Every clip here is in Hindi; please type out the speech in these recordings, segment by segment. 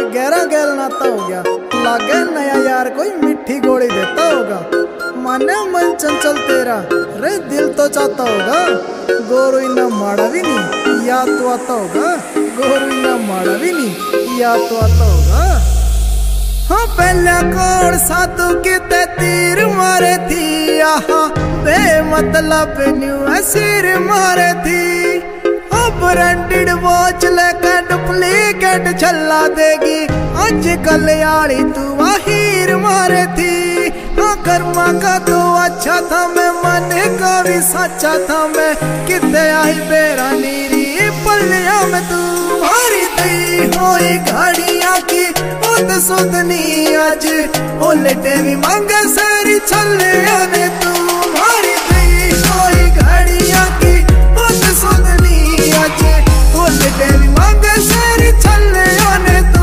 गहरा गैल नाता हो गया, लागे नया यार कोई मिठी गोली देता होगा। माने मन चंचल तेरा रे दिल तो चाहता होगा, गोरू इना माड़ा भी नहीं याद तो आता होगा, गोरू इना माड़ा भी नहीं याद तो आता होगा। हाँ पहला कौन साधु किते तीर मारे थी, आहा बेमतलब न्यू सिर मारे थी। ब्रांडेड वॉच लेकर डुप्लीकेट छल्ला देगी, आजकल यारी तू हीर मारे थी। हाँ कर्मा का तो अच्छा था, मैं मन का भी सच्चा था, मैं कितने आई बेरा नीरी पल्लिया में तू मारी दी होई गाड़ियाँ की उद सुधनी आज उलटे भी मांगे सारी छल्ले ने तू मारी दी होई गाड़ियाँ की उद सुधनी आज उलटे भी मांगे सारी छल्ले ने तू।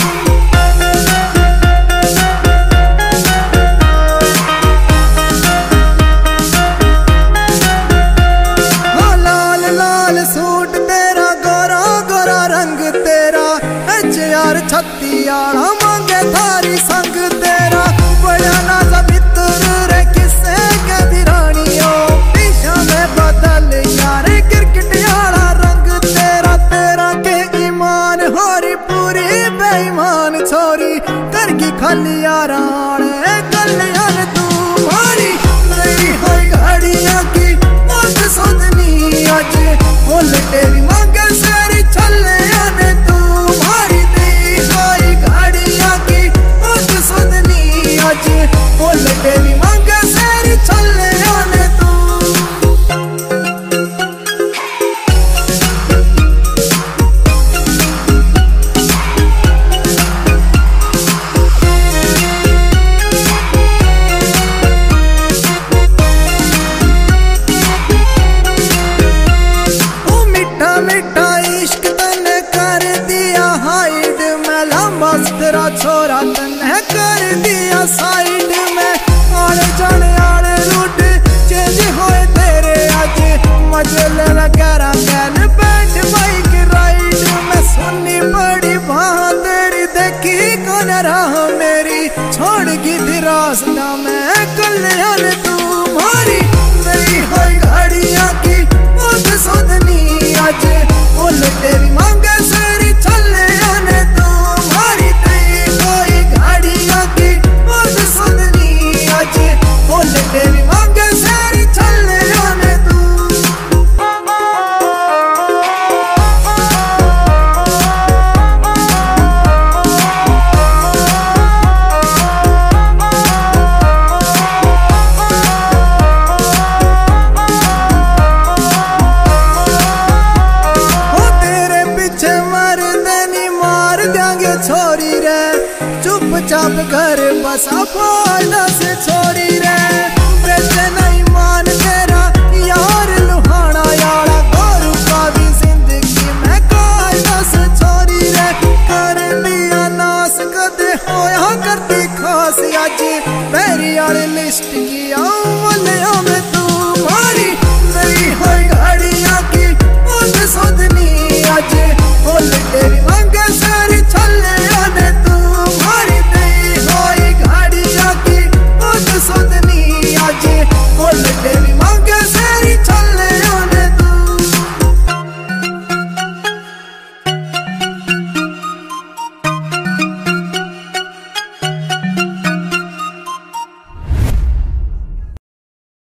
हाँ लाल लाल सूट तेरा गोरा गोरा रंग तेरा यार छत्ती आड़ा मांगे थारी संग तेरा बड़ा नाजा भीतर रे किसे के दिरानियों पीछा में बदल यार क्रिकेट यारा रंग तेरा। तेरा के ईमान होरी पूरी बेईमान छोरी कर की खाली यारा कल्याण तू मारी मेरी होई गाड़ियाँ की मौत सोधनी आज बोल तेरी मांगे सारी छल्ले आने तू मारी दी होई गाड़ियाँ की मौत सोधनी आज बोल तेरी मांगे सारी छल्ले आने तू। तेरा छोरा तन्ने कर दिया साइड में आड़े जाने आड़े रूट चेंज होए तेरे आज मजे लेना करा कैन बैठ बाइक राइड में सुनी बड़ी बात तेरी देखी कौन राह मेरी छोड़ की थी रास्ता में कल्याण तू मारी मेरी होई गाड़ियाँ की मौत सोधनी आज बोल तेरी मांगे सारी छल्ले आने तू मारी बोल तेरी मांगे सारी छल्ले आने तू। हो तेरे पीछे मर देनी मार देंगे छोरी रे, चुपचाप घर बसा फायदा से छोड़ी रे। बेचे नहीं मान तेरा यार लुहाना यारा गोरू का भी जिंदगी में कायदा से छोड़ी रे। कर दिया नास कदे होया करती खास आज मेरी यार लिस्ट की आऊं में तू